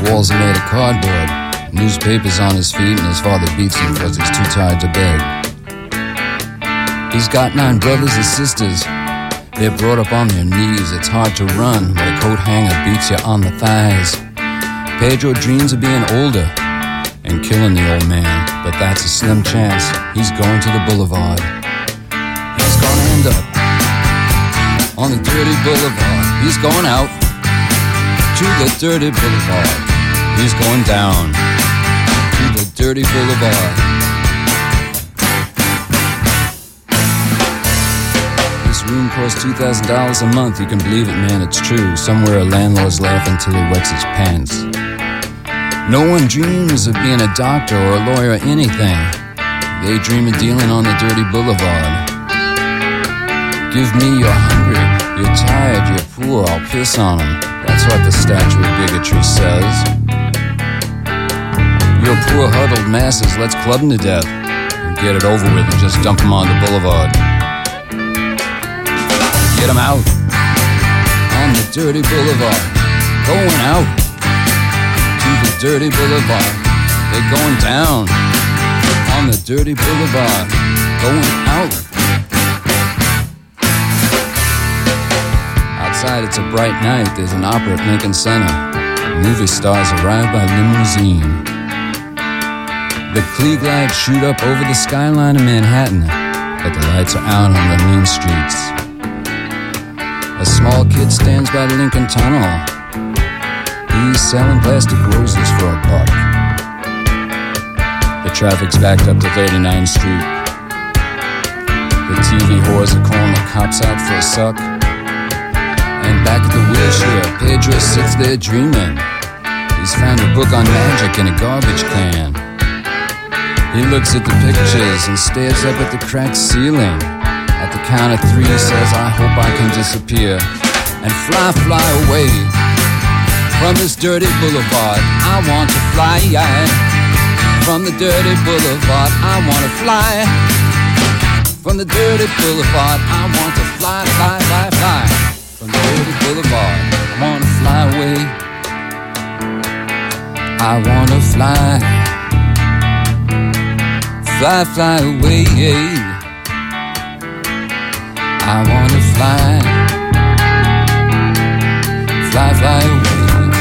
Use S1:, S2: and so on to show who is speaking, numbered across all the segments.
S1: walls are made of cardboard. Newspapers on his feet and his father beats him because he's too tired to beg. He's got 9 brothers and sisters. They're brought up on their knees. It's hard to run when a coat hanger beats you on the thighs. Pedro dreams of being older and killing the old man, but that's a slim chance. He's going to the boulevard. He's gonna end up on the dirty boulevard. He's going out to the dirty boulevard. He's going down to the dirty boulevard. This room costs $2,000 a month. You can believe it, man, it's true. Somewhere a landlord's laughing till he wets his pants. No one dreams of being a doctor or a lawyer or anything. They dream of dealing on the dirty boulevard. Give me you're hungry, you're tired, you're poor, I'll piss on them. That's what the statue of bigotry says. Your poor huddled masses, let's club them to death and get it over with and just dump them on the boulevard. Get them out on the dirty boulevard. Going out to the dirty boulevard. They're going down on the dirty boulevard. Going out. Outside it's a bright night. There's an opera at Lincoln Center. Movie stars arrive by limousine. The Klieg lights shoot up over the skyline of Manhattan, but the lights are out on the mean streets. A small kid stands by the Lincoln Tunnel. He's selling plastic roses for $1. The traffic's backed up to 39th Street. The TV whores are calling the cops out for a suck. And back at the wheelchair, Pedro sits there dreaming. He's found a book on magic in a garbage can. He looks at the pictures and stares up at the cracked ceiling. At the count of 3 he says, I hope I can disappear and fly away from this dirty boulevard. I want to fly from the dirty boulevard. I want to fly from the dirty boulevard. I want to fly from the dirty boulevard. I want to fly away. I want to fly away. I want to fly away. Fly away.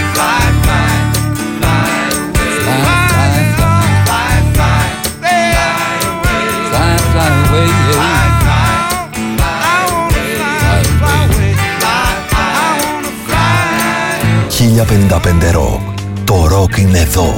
S1: «1055 Rock». Το ροκ είναι εδώ.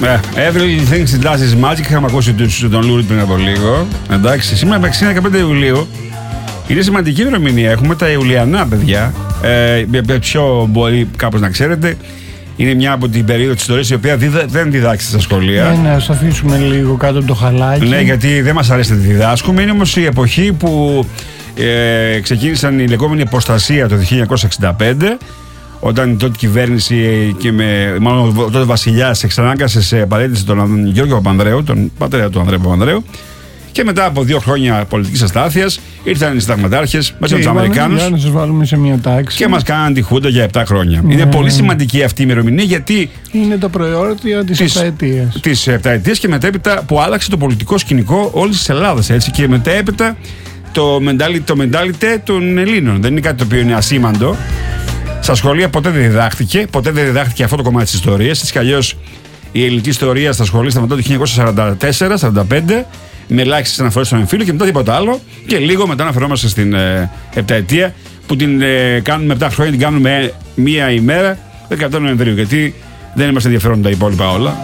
S2: Everything She Does Is Magic. Είχαμε ακούσει τον Λούριτ πριν από λίγο. Εντάξει, σήμερα 15 Ιουλίου. Είναι σημαντική ημερομηνία. Έχουμε τα Ιουλιανά, παιδιά. Πιο μπορεί κάπως να ξέρετε. Είναι μια από την περίοδο της ιστορίας η οποία δεν διδάξεται στα σχολεία.
S3: Ναι, ας αφήσουμε λίγο κάτω από το χαλάκι.
S2: Ναι, γιατί δεν μας αρέσει να τη διδάσκουμε. Είναι όμως η εποχή που ξεκίνησαν η λεγόμενη αποστασία το 1965, όταν η τότε κυβέρνηση και μάλλον ο τότε βασιλιάς εξανάγκασε σε παρέτηση τον Γιώργο Παπανδρέου, τον πατέρα του Ανδρέα Παπανδρέου. Και μετά από 2 χρόνια πολιτικής αστάθειας ήρθαν οι συνταγματάρχες μαζί με τους Αμερικάνους
S3: για να σας βάλουμε σε μια τάξη
S2: και μας κάναν τη χούντα για 7 χρόνια. Είναι πολύ σημαντική αυτή η ημερομηνία, γιατί
S3: είναι τα προϊόντα της επταετίας.
S2: Της επταετίας και μετέπειτα που άλλαξε το πολιτικό σκηνικό όλης της Ελλάδας. Έτσι, και μετέπειτα το μεντάλιτε των Ελλήνων. Δεν είναι κάτι το οποίο είναι ασήμαντο. Στα σχολεία ποτέ δεν διδάχτηκε αυτό το κομμάτι της ιστορίας. Έτσι κι αλλιώς η ελληνική ιστορία στα σχολεία σταματά το 1944-45. Με ελάχιστες αναφορές στον εμφύλιο και μετά τίποτα άλλο. Και λίγο μετά αναφερόμαστε στην επταετία που την κάνουμε 7 χρόνια, την κάνουμε μία ημέρα, 17 Νοεμβρίου. Γιατί δεν είμαστε ενδιαφέροντα τα υπόλοιπα όλα.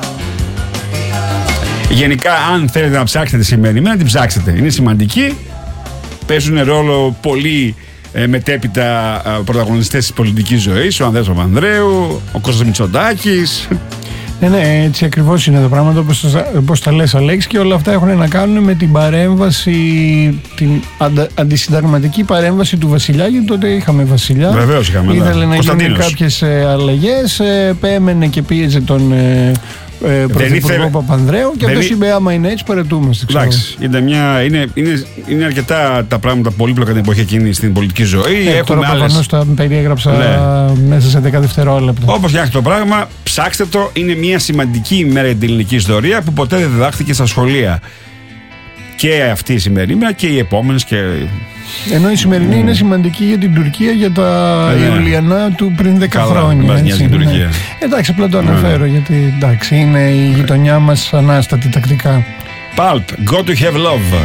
S2: Γενικά, αν θέλετε να ψάξετε τη σημερινή ημέρα, την ψάξετε. Είναι σημαντική. Παίζουν ρόλο πολύ μετέπειτα πρωταγωνιστές της πολιτικής ζωής. Ο Ανδρέας Παπανδρέου, ο Κώστας Μητσοτάκης.
S3: Ναι, έτσι ακριβώς είναι τα πράγματα όπως τα λες, Αλέξη, και όλα αυτά έχουν να κάνουν με την παρέμβαση, την αντισυνταγματική παρέμβαση του βασιλιά, γιατί τότε είχαμε βασιλιά.
S2: Βεβαίως είχαμε.
S3: Ήθελε να γίνουν κάποιες αλλαγές, πέμενε και πίεζε τον πρωθυπουργό Παπανδρέου και αυτός είπε άμα είναι έτσι παρετούμαστε.
S2: Εντάξει, είναι αρκετά τα πράγματα πολύπλοκα την εποχή εκείνη στην πολιτική ζωή.
S3: Τώρα προφανώς τα περιέγραψα μέσα σε 10 δευτερόλεπτα.
S2: Όπως και το πράγμα, ψάξτε το, είναι μια σημαντική ημέρα για την ελληνική ιστορία που ποτέ δεν διδάχθηκε στα σχολεία. Και αυτή η σημερινή και οι επόμενες και...
S3: Ενώ η σημερινή είναι σημαντική για την Τουρκία, για τα Ιουλιανά του πριν 10 χρόνια.
S2: Καλά, την Τουρκία.
S3: Εντάξει, απλά το αναφέρω γιατί εντάξει, είναι η γειτονιά μας ανάστατη τακτικά.
S2: Pulp, Go to Have Love.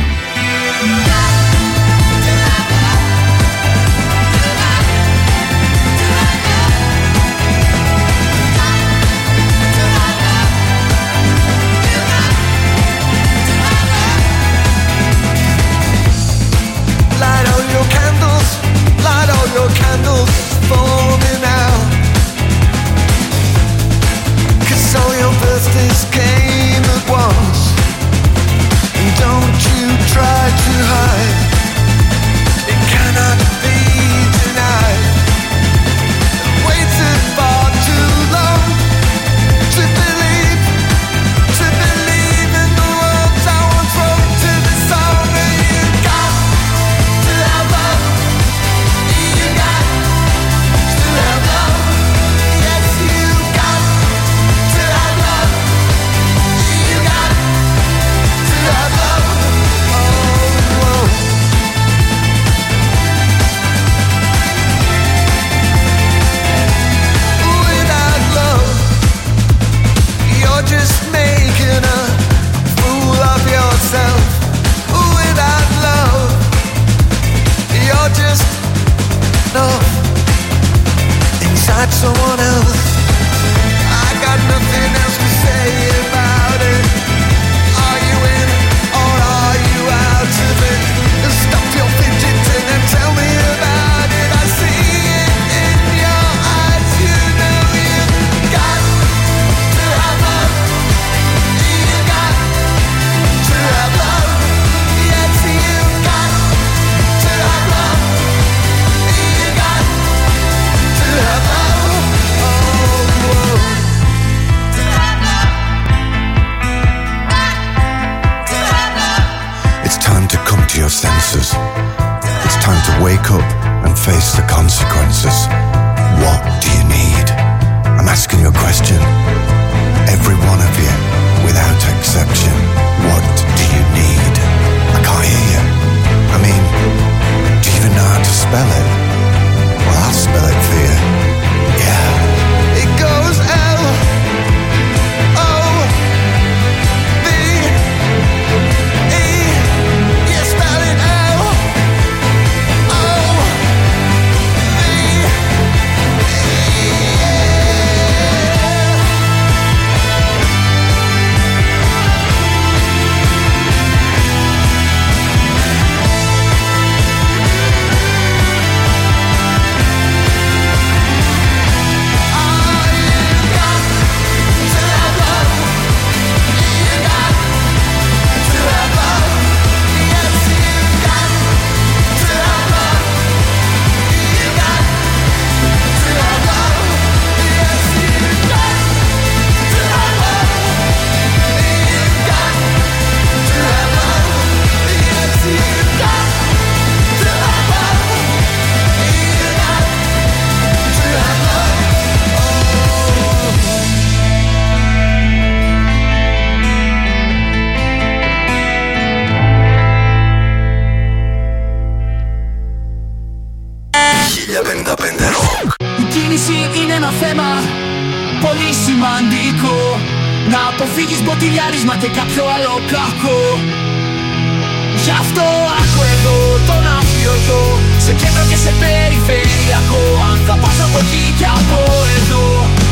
S4: Rock.
S5: Η κίνηση είναι ένα θέμα πολύ σημαντικό. Να αποφύγεις μποτιλιάρισμα και κάποιο άλλο κακό. Γι' αυτό άκου εδώ τον αμφιωτό, σε κέντρο και σε περιφερειακό. Αν θα πας από εκεί και από εδώ.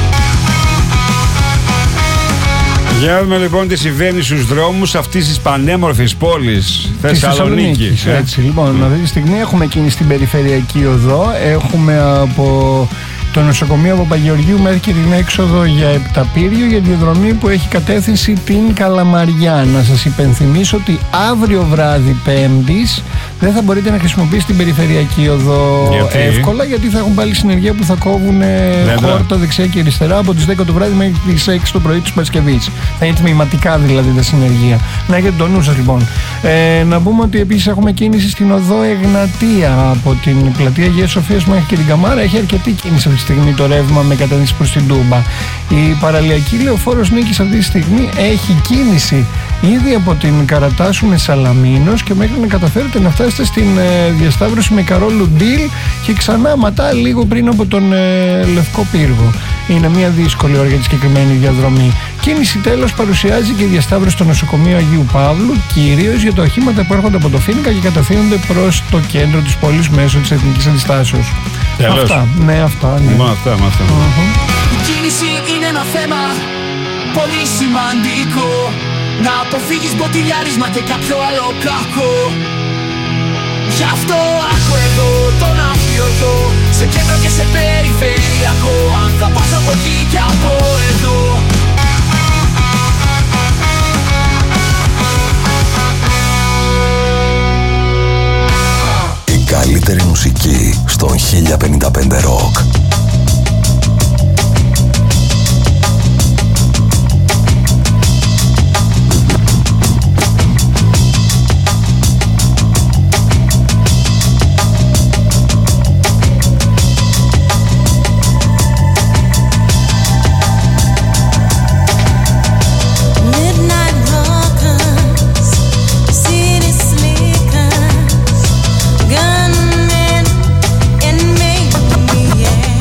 S2: Για να δούμε λοιπόν τι συμβαίνει στους δρόμους αυτής της πανέμορφης πόλης Θεσσαλονίκης.
S3: Έτσι, λοιπόν, αυτή τη στιγμή έχουμε κίνηση στην περιφερειακή οδό. Έχουμε από το νοσοκομείο Παπαγεωργίου μέχρι και την έξοδο για Επταπύριο για τη διαδρομή που έχει κατεύθυνση την Καλαμαριά. Να σας υπενθυμίσω ότι αύριο βράδυ Πέμπτης δεν θα μπορείτε να χρησιμοποιήσετε την περιφερειακή οδό εύκολα, γιατί θα έχουν πάλι συνεργεία που θα κόβουν χόρτα δεξιά και αριστερά από τις 10 το βράδυ μέχρι τις 6 το πρωί της Παρασκευής. Θα είναι τμηματικά δηλαδή τα συνεργεία. Να έχετε το νου σας λοιπόν. Να πούμε ότι επίσης έχουμε κίνηση στην οδό Εγνατία από την πλατεία Αγίας Σοφίας μέχρι και την Καμάρα. Έχει αρκετή κίνηση αυτή τη στιγμή το ρεύμα με κατεύθυνση προς την Τούμπα. Η παραλιακή λεωφόρος Νίκης αυτή τη στιγμή έχει κίνηση ήδη από την Καρατάσου με Σαλαμίνος και μέχρι να καταφέρετε να φτάσετε στην διασταύρωση με Καρόλου Ντίλ και ξανά ματά λίγο πριν από τον Λευκό Πύργο. Είναι μια δύσκολη ώρα για τη συγκεκριμένη διαδρομή. Κίνηση τέλος παρουσιάζει και η διασταύρωση στο νοσοκομείο Αγίου Παύλου, κυρίως για τα οχήματα που έρχονται από το Φοίνικα και κατευθύνονται προς το κέντρο της πόλης μέσω της Εθνικής Αντιστάσεως. Αυτά. Ναι, αυτά. Ναι.
S2: Μόνο αυτά.
S5: Η κίνηση είναι ένα θέμα πολύ σημαντικό. Να αποφύγεις μποτιλιάρισμα και κάποιο άλλο κακό. Γι' αυτό άκου εδώ τον αμφιωτό, σε κέντρο και σε περιφερειακό. Αν θα πας από εκεί και από εδώ.
S4: Η καλύτερη μουσική στον 1055 Rock.
S6: Gunmen and maybe, yeah.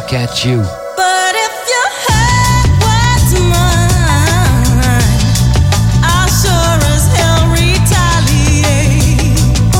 S1: back at you.
S6: But if you had what's mine, I'll sure as hell retaliate.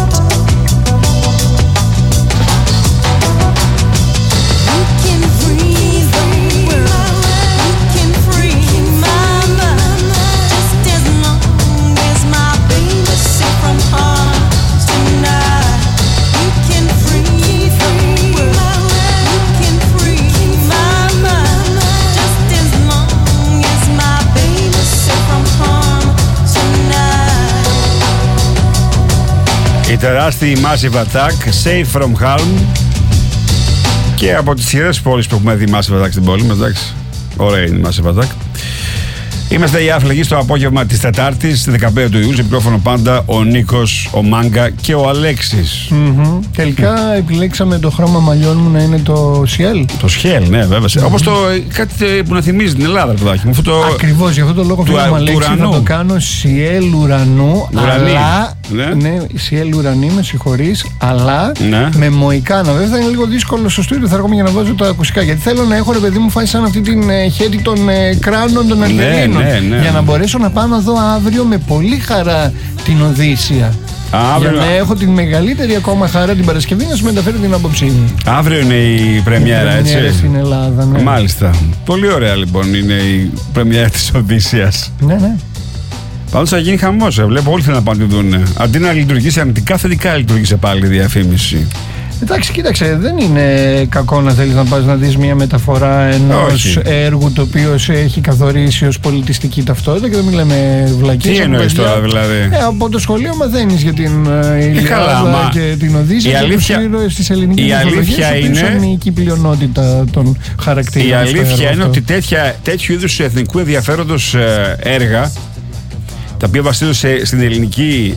S6: You can free the world, you can free my mind, just as long as my baby safe from harm tonight. You can free the world, you can free my mind, just as long as my baby safe from harm tonight.
S2: Η τεράστιη Massive Attack, Safe from Harm. Και από τις σειρές πόλεις που έχουμε δει Massive Attack στην πόλη μας, εντάξει. Ωραία είναι η Massive Attack. Είμαστε οι Άφλεγοι στο απόγευμα της Τετάρτης, 15 του Ιουνίου. Σε μικρόφωνο πάντα ο Νίκος, ο Μάγκα και ο Αλέξης.
S3: Τελικά επιλέξαμε το χρώμα μαλλιών μου να είναι το Ciel.
S2: Το Ciel, ναι, βέβαια. Όπως το κάτι που να θυμίζει την Ελλάδα, παιδάκι μου.
S3: Ακριβώς, γι' αυτό το λόγο θέλω Αλέξη θα το κάνω Ciel ουρανού.
S2: Ουρανή.
S3: Αλλά. Ναι, Ciel ουρανή, με συγχωρείς. Αλλά με μοϊκάνα. Βέβαια θα είναι λίγο δύσκολο στο στούντιο, θα έρχομαι για να βάζω τα ακουστικά. Γιατί θέλω να έχω, ρε παιδί μου, φάει σαν αυτή την χέτη των κράνων των Αλγερίνων. Για να μπορέσω να πάω να δω αύριο με πολύ χαρά την Οδύσσια. Για να έχω την μεγαλύτερη ακόμα χαρά την Παρασκευή να σου μεταφέρω την άποψή μου.
S2: Αύριο είναι η πρεμιέρα, έτσι.
S3: Στην Ελλάδα, ναι.
S2: Μάλιστα. Πολύ ωραία λοιπόν είναι η πρεμιέρα της Οδύσσιας.
S3: Ναι, ναι.
S2: Πάντως θα γίνει χαμός. Βλέπω όλοι θέλουν να πάνε να τη δουν. Αντί να λειτουργήσει αρνητικά, θετικά λειτουργήσε πάλι η διαφήμιση.
S3: Εντάξει, κοίταξε, δεν είναι κακό να θέλεις να πας να δεις μια μεταφορά ενός έργου το οποίο σε έχει καθορίσει ως πολιτιστική ταυτότητα και δεν μιλάμε βλακίες.
S2: Τι εννοείς τώρα δηλαδή?
S3: Από το σχολείο μαθαίνεις για την Ιλιάδα και την Οδύσσια και τους ήρωες της ελληνικής μυθολογίας, είναι η πλειονότητα των χαρακτήρων.
S2: Η αλήθεια είναι ότι τέτοιου είδους εθνικού ενδιαφέροντος έργα, τα οποία βασίζονται στην ελληνική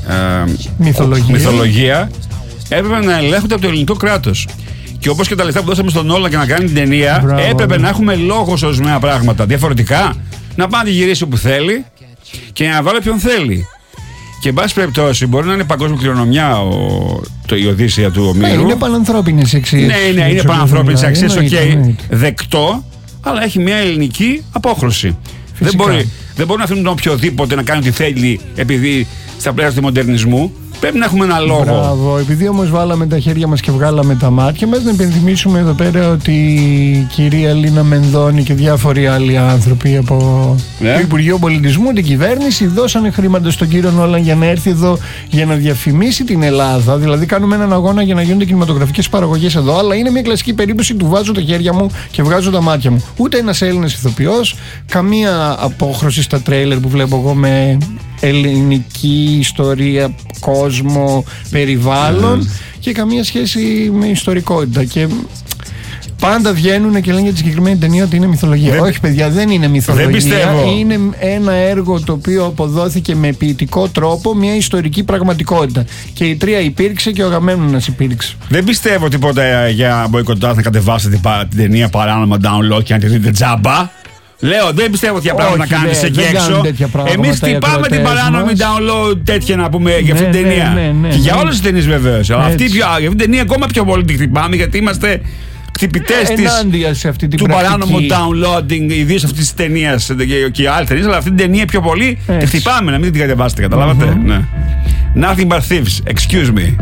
S2: μυθολογία, έπρεπε να ελέγχονται από το ελληνικό κράτος. Και όπως και τα λεφτά που δώσαμε στον Νόλαν και να κάνει την ταινία, έπρεπε να έχουμε λόγο σε ορισμένα πράγματα. Διαφορετικά, να πάει να τη γυρίσει όπου θέλει και να βάλει ποιον θέλει. Και εν πάση περιπτώσει, μπορεί να είναι παγκόσμια κληρονομιά η Οδύσσια του Ομήρου.
S3: Είναι πανανθρώπινες αξίες.
S2: Ναι, είναι πανανθρώπινες αξίες, δεκτό, αλλά έχει μια ελληνική απόχρωση. Δεν μπορεί να αφήνουν τον οποιοδήποτε να κάνει ό,τι θέλει επειδή στα πλαίσια του μοντερνισμού. Πρέπει να έχουμε ένα λόγο.
S3: Μπράβο. Επειδή όμως βάλαμε τα χέρια μας και βγάλαμε τα μάτια μας, να υπενθυμίσουμε εδώ πέρα ότι η κυρία Ελίνα Μενδώνη και διάφοροι άλλοι άνθρωποι από το Υπουργείο Πολιτισμού, την κυβέρνηση, δώσανε χρήματα στον κύριο Νόλαν για να έρθει εδώ για να διαφημίσει την Ελλάδα. Δηλαδή, κάνουμε έναν αγώνα για να γίνονται κινηματογραφικές παραγωγές εδώ. Αλλά είναι μια κλασική περίπτωση του βάζω τα χέρια μου και βγάζω τα μάτια μου. Ούτε ένας Έλληνας ηθοποιός, καμία απόχρωση στα τρέιλερ που βλέπω εγώ με ελληνική ιστορία, κόσμο, περιβάλλον και καμία σχέση με ιστορικότητα. Και πάντα βγαίνουν και λένε για τη συγκεκριμένη ταινία ότι είναι μυθολογία. Όχι, παιδιά, δεν είναι μυθολογία.
S2: Δεν πιστεύω.
S3: Είναι ένα έργο το οποίο αποδόθηκε με ποιητικό τρόπο μια ιστορική πραγματικότητα. Και η Τρία υπήρξε και ο Αγαμέμνονας υπήρξε.
S2: Δεν πιστεύω τίποτα για μποϊκοτάζ να κατεβάσετε την ταινία παράνομα download και να τη δείτε τζάμπα. Λέω, δεν πιστεύω τέτοια πράγματα να κάνετε εκεί έξω. Εμείς χτυπάμε την παράνομη download τέτοια να πούμε για αυτή την ταινία. Και για όλες τις ταινίες βεβαίως. Αλλά αυτή την ταινία ακόμα πιο πολύ τη χτυπάμε γιατί είμαστε χτυπητές του παράνομου downloading, ιδίως αυτής της ταινίας και άλλες ταινίες. Αλλά αυτή την ταινία πιο πολύ τη χτυπάμε, να μην την κατεβάσετε. Καταλάβατε? Nothing but thieves. Excuse me.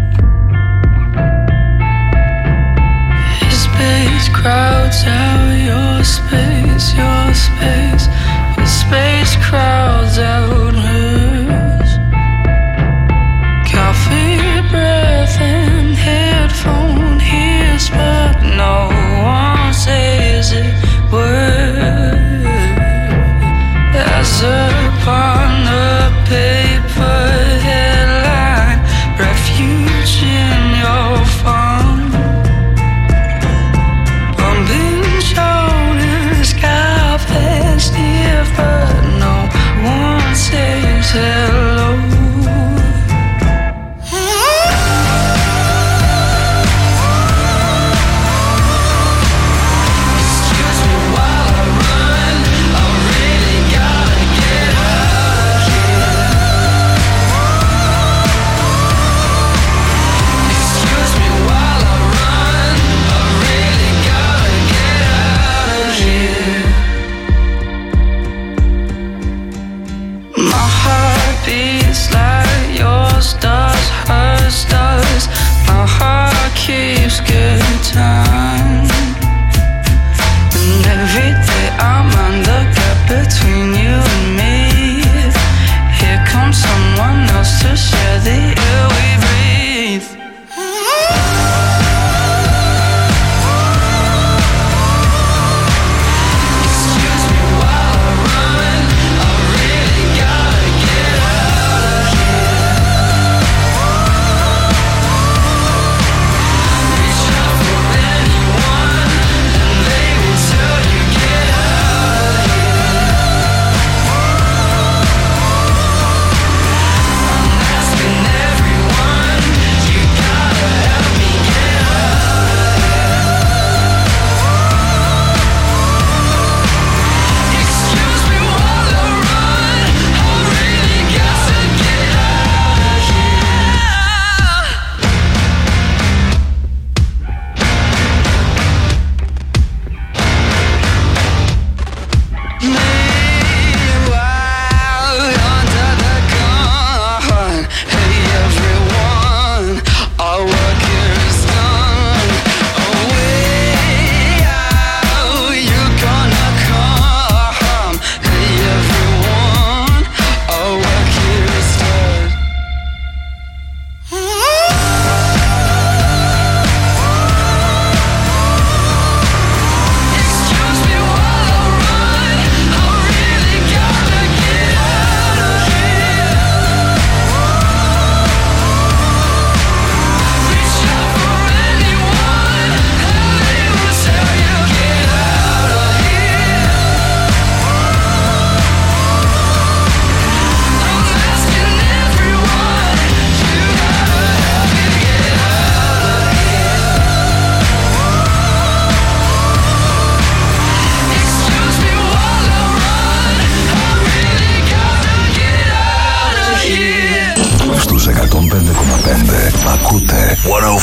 S7: Crowds out your space, your space. Your space crowds out hers. Coffee breath and headphone hears, but no one says it word. As upon the paper headline, refuge in your phone.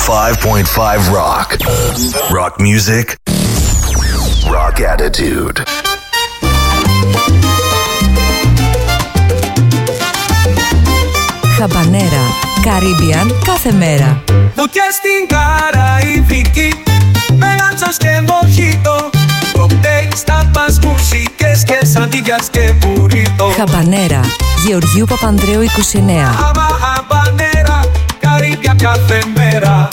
S4: 105.5 Rock. Rock music. Rock attitude.
S8: Χαμπανέρα, Caribbean κάθε μέρα.
S5: Φωτιά στην Καραϊβική, με λάντσας και μοχίτο, κοκτέιλ στα πας, μουσικές και σαντίγιας και μπουρίτο.
S8: Χαμπανέρα, Γεωργίου Παπανδρέου 29.
S5: Χαμπανέρα, Caribbean κάθε μέρα.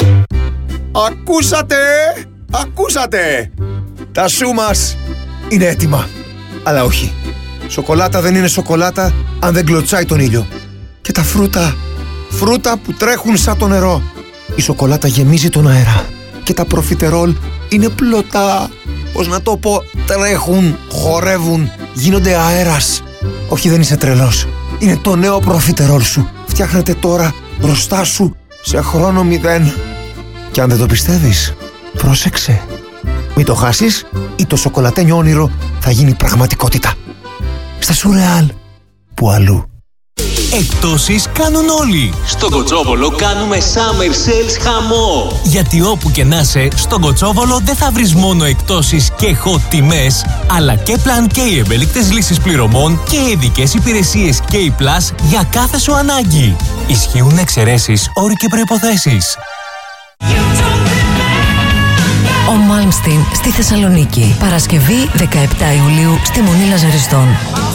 S9: Ακούσατε! Τα σου μας είναι έτοιμα. Αλλά όχι. Σοκολάτα δεν είναι σοκολάτα αν δεν κλωτσάει τον ήλιο. Και τα φρούτα που τρέχουν σαν το νερό. Η σοκολάτα γεμίζει τον αέρα. Και τα προφιτερόλ είναι πλωτά. Πώς να το πω, τρέχουν, χορεύουν, γίνονται αέρας. Όχι, δεν είσαι τρελός. Είναι το νέο προφιτερόλ σου. Φτιάχνεται τώρα μπροστά σου σε χρόνο 0. Και αν δεν το πιστεύεις, πρόσεξε. Μην το χάσεις ή το σοκολατένιο όνειρο θα γίνει πραγματικότητα. Στα Σουρεάλ, που αλλού.
S10: Εκτόσεις κάνουν όλοι.
S11: Στον Κοτσόβολο κάνουμε summer sales χαμό.
S10: Γιατί όπου και να είσαι, στον Κοτσόβολο δεν θα βρεις μόνο εκτόσεις και hot τιμές, αλλά και Plan K ευέλικτες λύσεις πληρωμών και ειδικές υπηρεσίες K Plus για κάθε σου ανάγκη. Ισχύουν εξαιρέσεις, όροι και προϋποθέσεις.
S8: Ο Μάλμστιν στη Θεσσαλονίκη. Παρασκευή 17 Ιουλίου στη Μονή Λαζαριστών.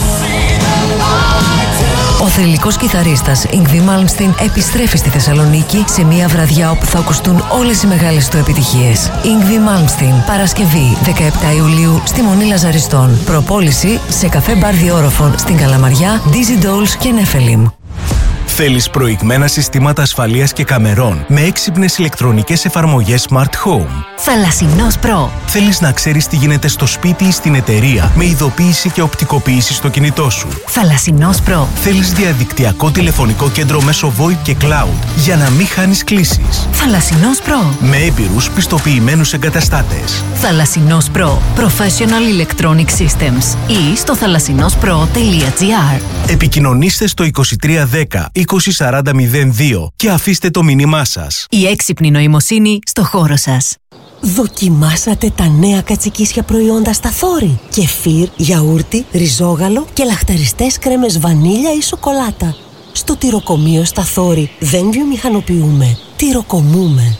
S8: Ο θρυλικός κιθαρίστας Yngwie Malmsteen επιστρέφει στη Θεσσαλονίκη σε μια βραδιά όπου θα ακουστούν όλες οι μεγάλες του επιτυχίες. Yngwie Malmsteen, Παρασκευή 17 Ιουλίου στη Μονή Λαζαριστών. Προπόληση σε καφέ μπαρ Διόροφων στην Καλαμαριά, Dizzy Dolls και Nephilim.
S10: Θέλεις προηγμένα συστήματα ασφαλείας και καμερών με έξυπνες ηλεκτρονικές εφαρμογές Smart Home.
S8: Θαλασσινός Pro.
S10: Θέλεις να ξέρεις τι γίνεται στο σπίτι ή στην εταιρεία με ειδοποίηση και οπτικοποίηση στο κινητό σου.
S8: Θαλασσινός Pro.
S10: Θέλεις διαδικτυακό τηλεφωνικό κέντρο μέσω VoIP και Cloud για να μην χάνεις κλήσεις.
S8: Θαλασσινός Pro.
S10: Με έμπειρους πιστοποιημένους εγκαταστάτες.
S8: Θαλασσινός Pro. Professional Electronic Systems. Ή στο θαλασσινόspro.gr.
S10: Επικοινωνήστε στο 2310 204002 και αφήστε το μήνυμά σας.
S8: Η έξυπνη νοημοσύνη στο χώρο σας.
S12: Δοκιμάσατε τα νέα κατσικίσια προϊόντα στα Θόρη. Κεφίρ, γιαούρτι, ριζόγαλο και λαχταριστές κρέμες βανίλια ή σοκολάτα. Στο τυροκομείο στα Θόρη δεν βιομηχανοποιούμε, τυροκομούμε.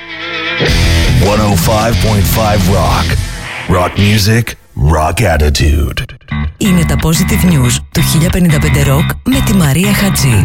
S4: 105.5 Rock. Rock music, rock attitude.
S8: Είναι τα Positive News του 1055 Rock με τη Μαρία Χατζή.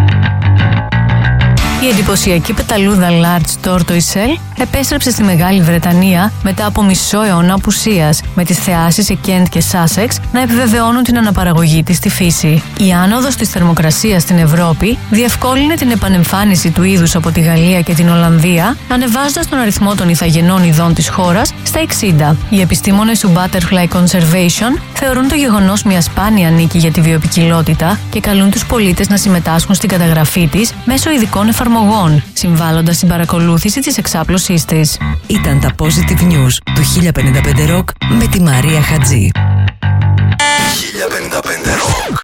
S13: Η εντυπωσιακή πεταλούδα Large Tortoise Shell επέστρεψε στη Μεγάλη Βρετανία μετά από μισό αιώνα απουσίας, με τις θεάσεις σε Kent και Sussex να επιβεβαιώνουν την αναπαραγωγή της στη φύση. Η άνοδος της θερμοκρασίας στην Ευρώπη διευκόλυνε την επανεμφάνιση του είδους από τη Γαλλία και την Ολλανδία, ανεβάζοντας τον αριθμό των ηθαγενών ειδών της χώρας στα 60. Οι επιστήμονες του Butterfly Conservation θεωρούν το γεγονός μια σπάνια νίκη για τη βιοποικιλότητα και καλούν τους πολίτες να συμμετάσχουν στην καταγραφή της μέσω ειδικών εφαρμογών, συμβάλλοντας στην παρακολούθηση της εξάπλωσής της.
S8: Ήταν τα Positive News του 1055 Rock με τη Μαρία Χατζή.
S4: 1055 Rock.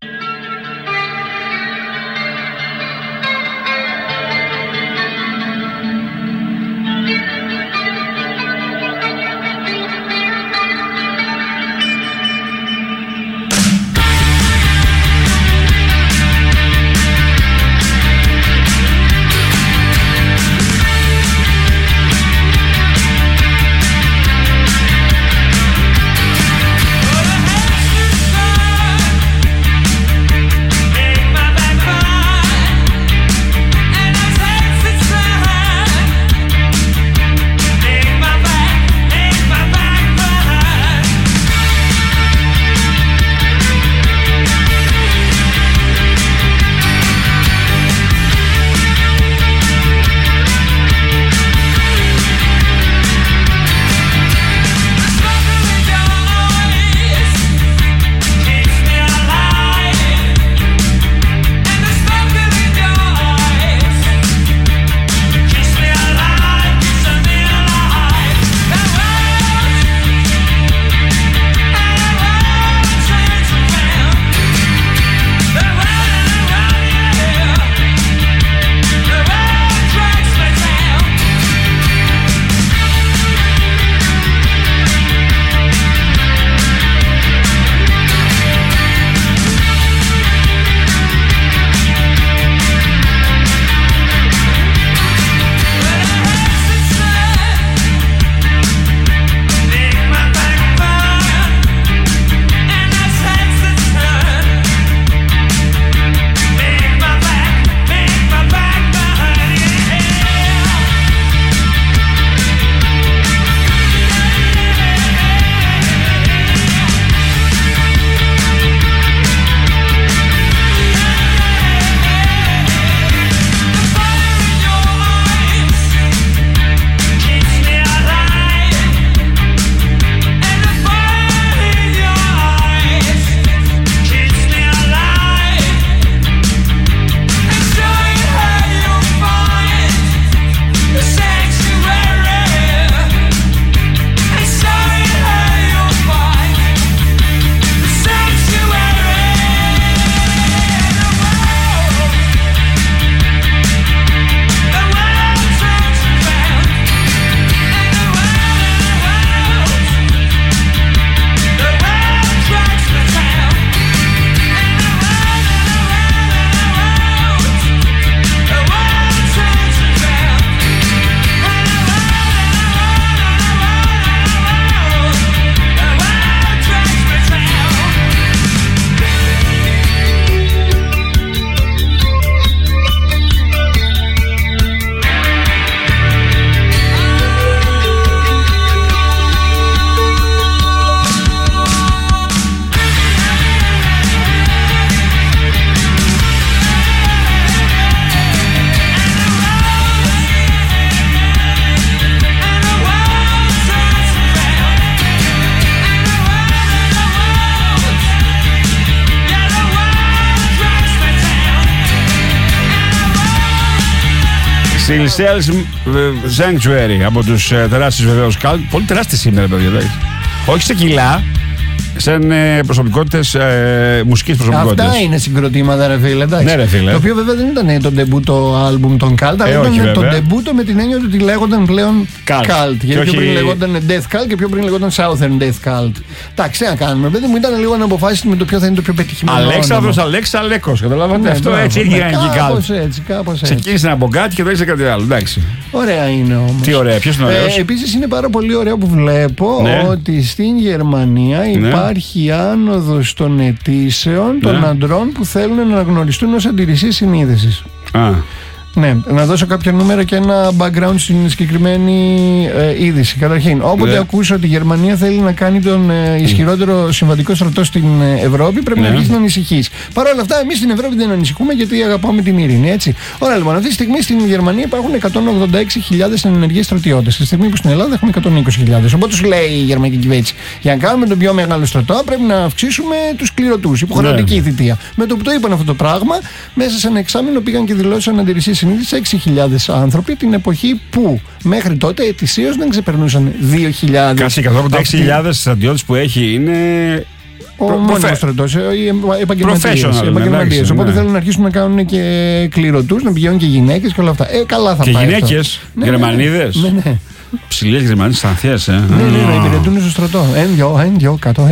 S2: Silsels Sanctuary από τους τεράστιους βεβαίως Cult. Πολύ τεράστιοι σήμερα, παιδιά. Όχι σε κιλά, σαν προσωπικότητες, μουσικής προσωπικότητες.
S3: Αυτά είναι συγκροτήματα, ρε φίλε.
S2: Ναι, ρε φίλε.
S3: Το οποίο βέβαια δεν ήταν το ντεμπούτο άλμπουμ των Cult, αλλά ήταν το ντεμπούτο με την έννοια ότι λέγονταν πλέον Cult. Γιατί πιο πριν λεγόταν Death Cult και πιο πριν λεγόταν Southern Death Cult. Εντάξει, να κάνουμε. Παιδί μου, ήταν λίγο να αποφάσισε με το ποιο θα είναι το πιο πετυχημένο.
S2: Αλέξανδρος Αλέκος, καταλάβατε. Αυτό έτσι έγινε και Cult. Ξεκίνησε από κάτι και δεν κάτι άλλο. Εντάξει.
S3: Ωραία είναι όμως.
S2: Τι ωραία, ποιος είναι ωραίος?
S3: Επίσης είναι πάρα πολύ ωραίο που βλέπω ότι στην Γερμανία υπάρχει άνοδος των αιτήσεων των αντρών που θέλουν να αναγνωριστούν ως αντιρρησίες συνείδησης. Ναι, να δώσω κάποια νούμερα και ένα background στην συγκεκριμένη είδηση. Καταρχήν, όποτε ακούσω ότι η Γερμανία θέλει να κάνει τον ισχυρότερο συμβατικό στρατό στην Ευρώπη, πρέπει να αρχίσει να ανησυχείς. Παρ' όλα αυτά, εμείς στην Ευρώπη δεν ανησυχούμε γιατί αγαπάμε την ειρήνη, έτσι. Ωραία, λοιπόν, αυτή τη στιγμή στην Γερμανία υπάρχουν 186.000 ενεργοί στρατιώτες. Στη στιγμή που στην Ελλάδα έχουμε 120.000. Οπότε σου λέει η γερμανική κυβέρνηση, για να κάνουμε τον πιο μεγάλο στρατό, πρέπει να αυξήσουμε τους κληρωτούς. Υποχρεωτική θητεία. Με το που το είπαν αυτό το πράγμα, μέσα σε ένα εξάμηνο πήγαν και δηλώσαν αντιρρησίες συνείδησης 6.000 άνθρωποι, την εποχή που μέχρι τότε ετησίως δεν ξεπερνούσαν 2.000.
S2: Κάτσε 186.000 στρατιώτες που έχει είναι.
S3: Ο μόνιμος στρατός, οι επαγγελματίες. Οπότε θέλουν να αρχίσουν να κάνουν και κληρωτούς, να πηγαίνουν και γυναίκες και όλα αυτά. Καλά θα
S2: και
S3: πάει.
S2: Και γυναίκες, Γερμανίδες.
S3: Ναι.
S2: Ψηλές Γερμανίδες ανθιές,
S3: Ναι, να υπηρετούν στο στρατό. Εν-δυο, κάτω.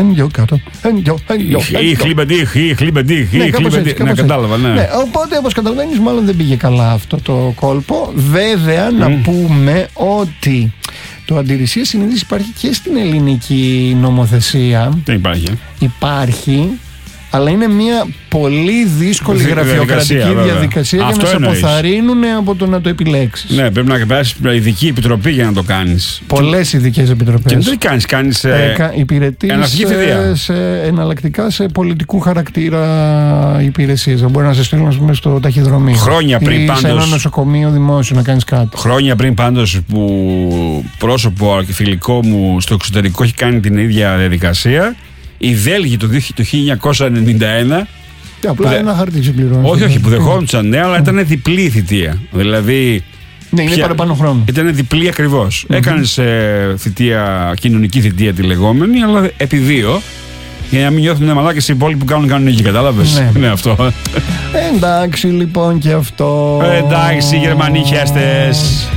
S2: Ναι, κατάλαβα, ναι.
S3: Οπότε, όπως καταλαβαίνεις, μάλλον δεν πήγε καλά αυτό το κόλπο. Βέβαια, να πούμε ότι το αντιρρησίες συνείδησης υπάρχει και στην ελληνική νομοθεσία.
S2: Δεν υπάρχει.
S3: Υπάρχει, αλλά είναι μια πολύ δύσκολη γραφειοκρατική διαδικασία για να σε αποθαρρύνουν από το να το επιλέξεις.
S2: Ναι, πρέπει να περάσει μια ειδική επιτροπή για να το κάνεις.
S3: Πολλές ειδικές επιτροπές.
S2: Και δεν κάνεις.
S3: Υπηρετείς εναλλακτικά σε πολιτικού χαρακτήρα υπηρεσίες. Μπορεί να σε στείλουν, ας πούμε, στο ταχυδρομείο.
S2: Χρόνια πριν πάντως.
S3: Σε ένα νοσοκομείο δημόσιο να κάνεις κάτι.
S2: Χρόνια πριν πάντως που πρόσωπο και φιλικό μου στο εξωτερικό έχει κάνει την ίδια διαδικασία. Οι Βέλγοι το 1991.
S3: Απλά ένα χαρτί συμπληρώνει.
S2: Όχι, που δεχόντουσαν, ναι, αλλά ήταν διπλή η θητεία. Δηλαδή.
S3: Ναι, είναι παραπάνω χρόνο.
S2: Ήταν διπλή ακριβώς. Έκανες θητεία, κοινωνική θητεία τη λεγόμενη, αλλά επί 2. Για να μην νιώθουν μαλάκες οι υπόλοιποι που κάνουν κανονική, κατάλαβες. Ναι, αυτό.
S3: Εντάξει, λοιπόν, και αυτό.
S2: Εντάξει, Γερμανοί χέστες.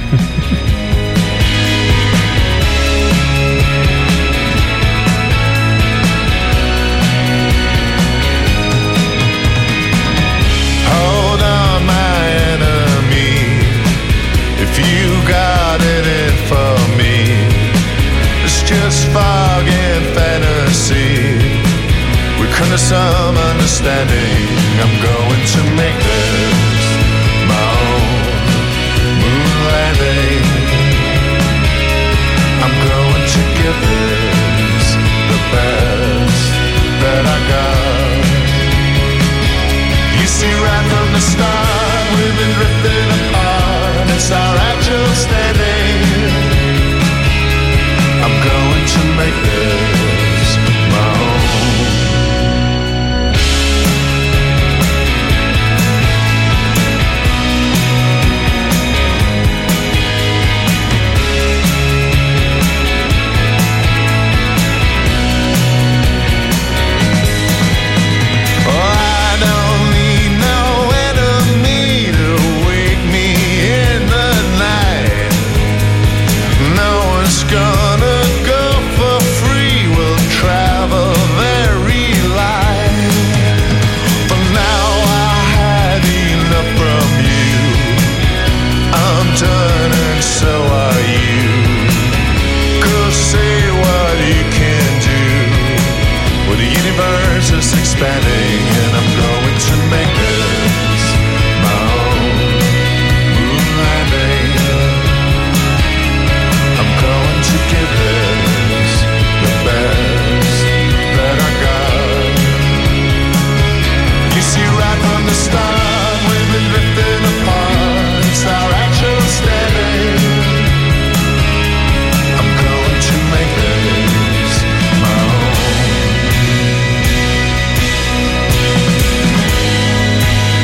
S14: Some understanding, I'm going to make this my own moon landing. I'm going to give this the best that I got. You see, right from the start, we've been drifting apart. It's our actual standing. I'm going to make this my own. Expanding, and I'm going to make this my own moon landing. I'm going to give this the best that I got. You see, right from the start, we've been drifting apart. It's our actual standing. I'm going to make this my own.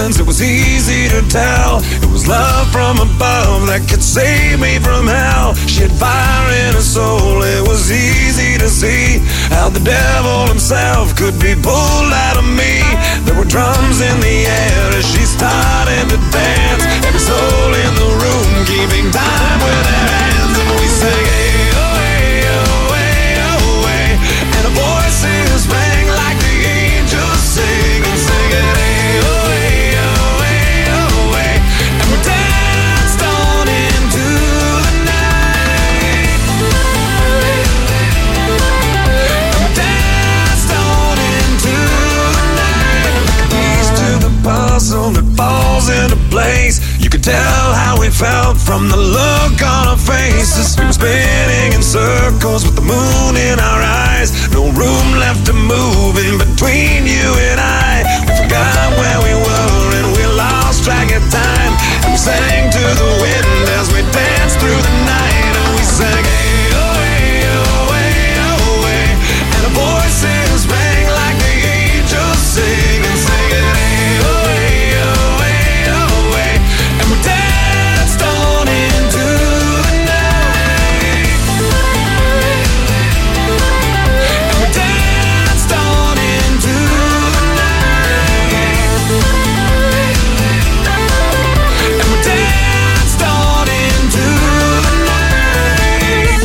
S14: heavens, it was easy to tell. It was love from above that could save me from hell. She had fire in her soul, it was easy to see how the devil himself could be pulled out of me. There were drums in the air as she started to dance. Every soul in the room keeping time with their hands, and we sang, hey, oh, hey, oh, hey, oh, hey. And our voices rang like the angels sing and sing it, hey, oh, hey, oh, hey, oh, hey. And we danced on into the night. And we danced on into the night. Keys to the puzzle that falls into place. You could tell how we felt from the look on our faces. We were spinning in circles with the moon in our eyes. No room left to move in between you and I. We forgot where we were and we lost track of time. And we sang to the wind as we danced through the night. And we sang, hey, oh, hey, oh, hey, oh, hey. And our voices rang like the angels sing and sing it, hey, oh, hey, oh, hey, oh, hey. And we danced on into the night. And we danced on into the night. And we danced on into the night.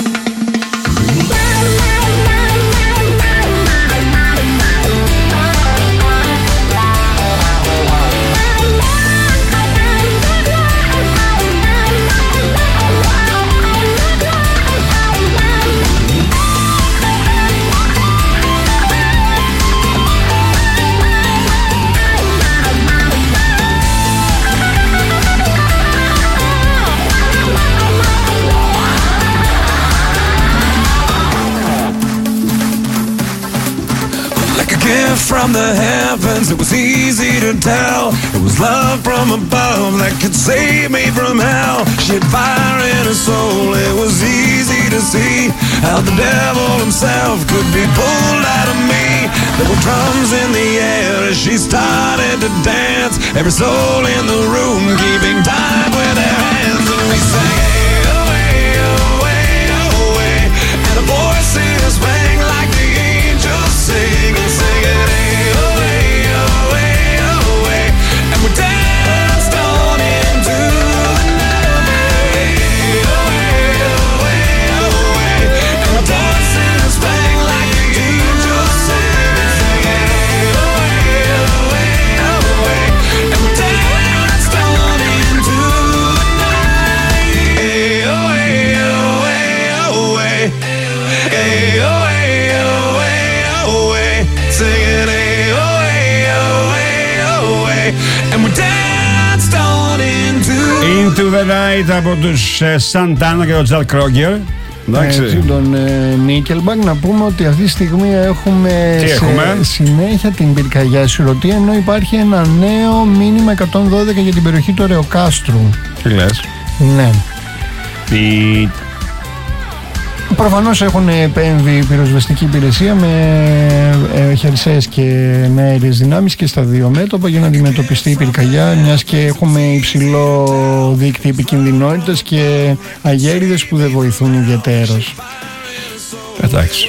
S14: Like a gift from the heavens, it was easy to tell. It was love from above that could save me from hell. She had fire in her soul, it was easy to see how the devil himself could be pulled out of me. There were drums in the air as she started to dance. Every soul in the room keeping time with their hands. And we sang, hey, oh, hey, oh, hey, oh, hey. And our voices rang like the angels sing and sing it, hey, oh, hey, oh, hey, oh, hey. And we danced on into the night, oh, hey, oh, hey, oh, hey. And our voices rang like the angels sing and sing it, hey, oh, hey, oh, hey, oh, hey. And we danced on into the night, hey, oh, hey, oh, hey, oh, hey. Hey, oh, hey, oh, hey, oh, hey. Singing, hey, oh, hey, oh, hey, oh, hey. And we danced on
S2: Into the Night από τους Santana και τον Τζαρ Κρόγκερ.
S3: Εντάξει, τον Nickelback. Να πούμε ότι αυτή τη στιγμή έχουμε, συνέχεια την πυρκαγιά σιρωτή, ενώ υπάρχει ένα νέο μήνυμα 112 για την περιοχή του Ρεοκάστρου.
S2: Τι λες?
S3: Ναι. Προφανώς έχουν επέμβει η πυροσβεστική υπηρεσία με χερσαίες και με αέριες δυνάμεις και στα δύο μέτωπα για να αντιμετωπιστεί η πυρκαγιά, μιας και έχουμε υψηλό δίκτυο επικινδυνότητας και αγέριδες που δεν βοηθούν ιδιαιτέρως.
S2: Εντάξει.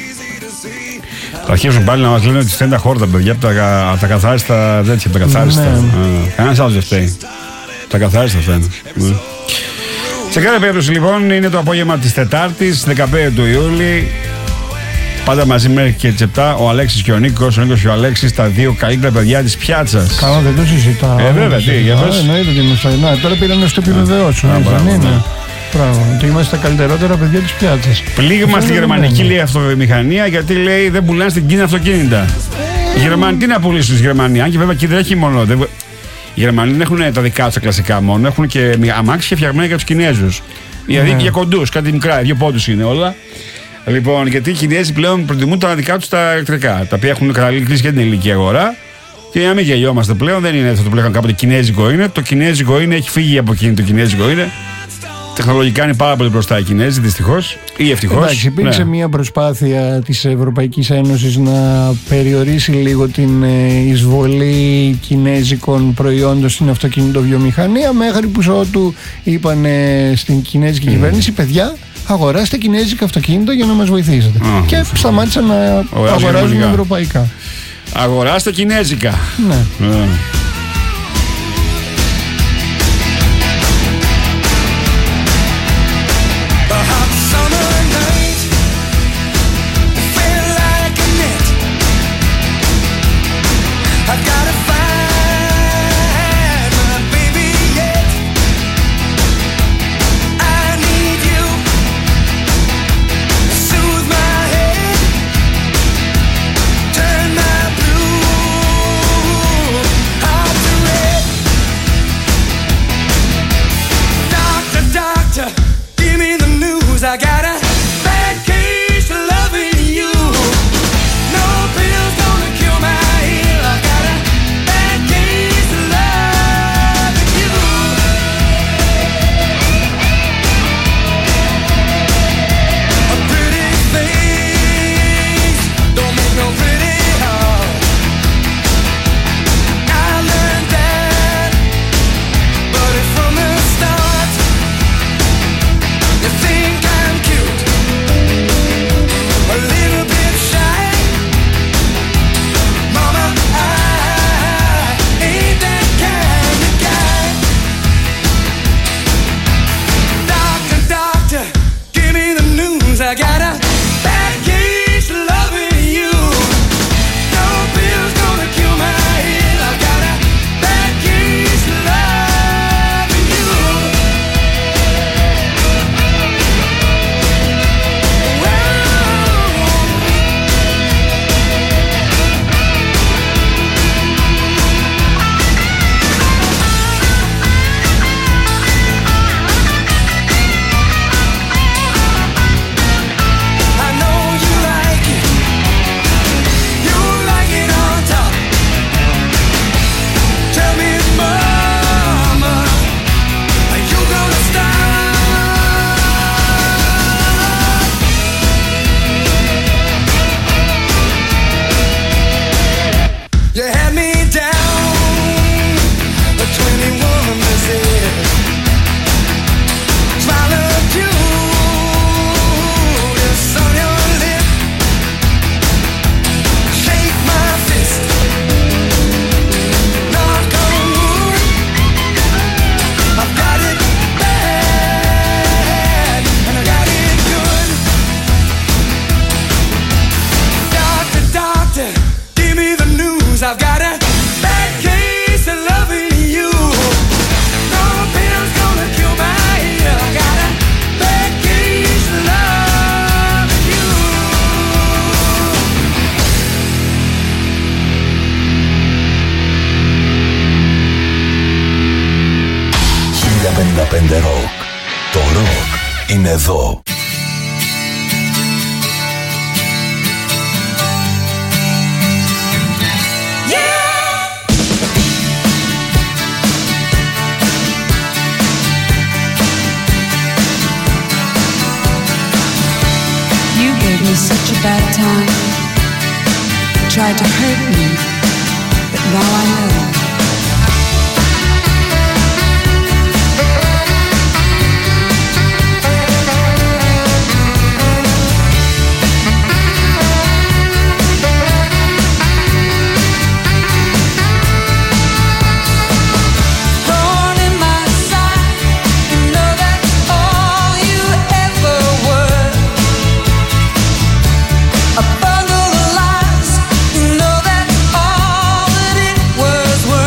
S2: Θα αρχίσουν πάλι να μας λένε ότι φταίνουν τα χόρτα, παιδιά, από τα καθάριστα τέτοια, τα καθάριστα. Κανένας άλλος δεν φταίει. Τα καθάριστα φταίνουν. Σε κάθε περίπτωση λοιπόν είναι το απόγευμα της Τετάρτης, 15 του Ιούλη. Πάντα μαζί μέχρι και τις 7 ο Αλέξης και ο Νίκος, ο Νίκος και ο Αλέξης, τα δύο καλύτερα παιδιά της πιάτσας.
S3: Καλά, δεν το συζητάω.
S2: Βέβαια, τι, για πες.
S3: Εννοείται ότι είμαστε. Τώρα πήραν να στο επιβεβαιώσουν. Δεν είναι. Πράγμα. Ότι είμαστε τα καλύτερότερα παιδιά της πιάτσας.
S2: Πλήγμα στη γερμανική λέει αυτοβιομηχανία, γιατί λέει δεν πουλάνε στην Κίνα αυτοκίνητα. Οι Γερμανοί τι να πουλήσουν στη Γερμανία, αν και βέβαια εκεί δεν έχει μόνο. Οι Γερμανοί δεν έχουν τα δικά τους κλασικά μόνο, έχουν και αμάξια φτιαγμένα για τους Κινέζους. Δηλαδή για κοντούς, κάτι μικρά, 2 πόντους είναι όλα. Λοιπόν, γιατί οι Κινέζοι πλέον προτιμούν τα δικά τους τα ηλεκτρικά, τα οποία έχουν καταλήξει κλείσει και την ελληνική αγορά. Και να μην γελιόμαστε πλέον, δεν είναι αυτό που λέγαμε κάποτε κινέζικο είναι. Το κινέζικο είναι, έχει φύγει από εκείνη το κινέζικο είναι. Τεχνολογικά είναι πάρα πολύ μπροστά οι Κινέζοι, δυστυχώς. Ή ευτυχώς.
S3: Εντάξει, υπήρξε μια προσπάθεια της Ευρωπαϊκής Ένωσης να περιορίσει λίγο την εισβολή κινέζικων προϊόντων στην αυτοκινητοβιομηχανία, μέχρι που ότου είπαν στην κινέζικη κυβέρνηση, παιδιά, αγοράστε κινέζικα αυτοκίνητα για να μας βοηθήσετε. Και σταμάτησαν να αγοράζουν ευρωπαϊκά.
S2: Αγοράστε κινέζικα.
S3: Ναι.
S4: Rock. Το rock είναι εδώ.
S15: You gave me such a bad time. Tried to hurt me, but now I know.
S6: A bundle of lies, you know that's all that it was.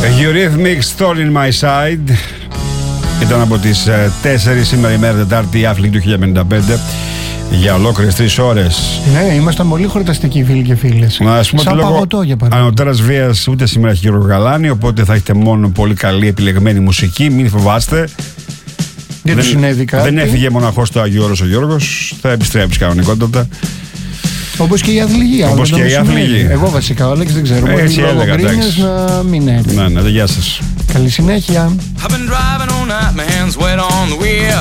S2: Eurythmics, Thorn in My Side. Ήταν από τις 4 σήμερα ημέρα Τετάρτη, Αθλητή του 1055. Για ολόκληρες 3 ώρες.
S3: Ναι, ήμασταν πολύ χορταστικοί φίλοι και φίλες.
S2: Ας πούμε
S3: σαν
S2: ότι
S3: παγωτό για παράδειγμα.
S2: Ανωτέρας βίας ούτε σήμερα έχει Γιώργο Γαλάνη, οπότε θα έχετε μόνο πολύ καλή επιλεγμένη μουσική. Μην φοβάστε.
S3: Δεν του συνέβη κάτι.
S2: Δεν έφυγε μοναχός το Άγιο Όρος ο Γιώργος. Θα επιστρέψει κανονικότατα.
S3: Όπως και η αθλητική.
S2: Όπως και η αθλητική.
S3: Εγώ βασικά, ο Άλεξ δεν ξέρω.
S2: Έτσι έλεγα, εντάξει.
S3: Να μην έρθει.
S2: Ναι, γεια σας.
S3: Καλή συνέχεια.
S16: I've been driving all night, my hands wet on the wheel.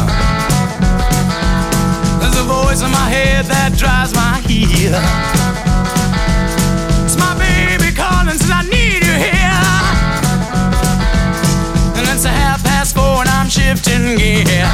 S16: There's a voice in my head that drives my heel. It's my baby calling, says I need you here. And it's 4:30 and I'm shifting gear.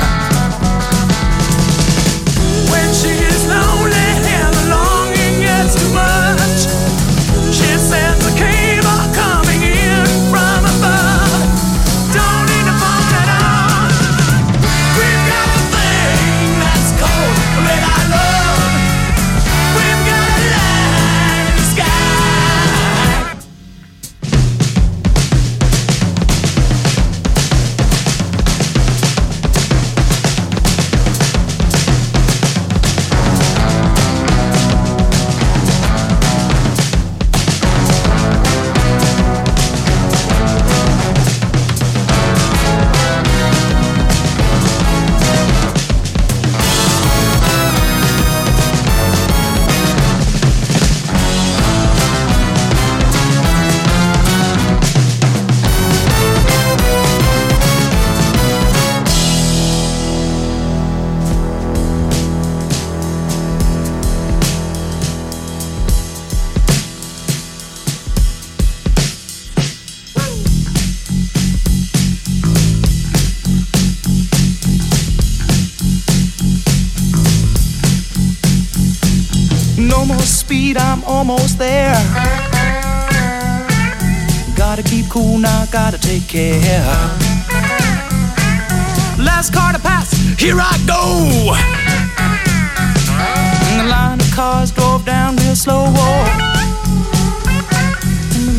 S16: When she is lonely and the longing gets too much, she says the cable coming in from above. Don't need to phone it on. We've got a thing that's cold, red I love. We've got a light in the sky. No more speed, I'm almost there. Gotta keep cool now, gotta take care. Last car to pass, here I go. And the line of cars drove down real slow.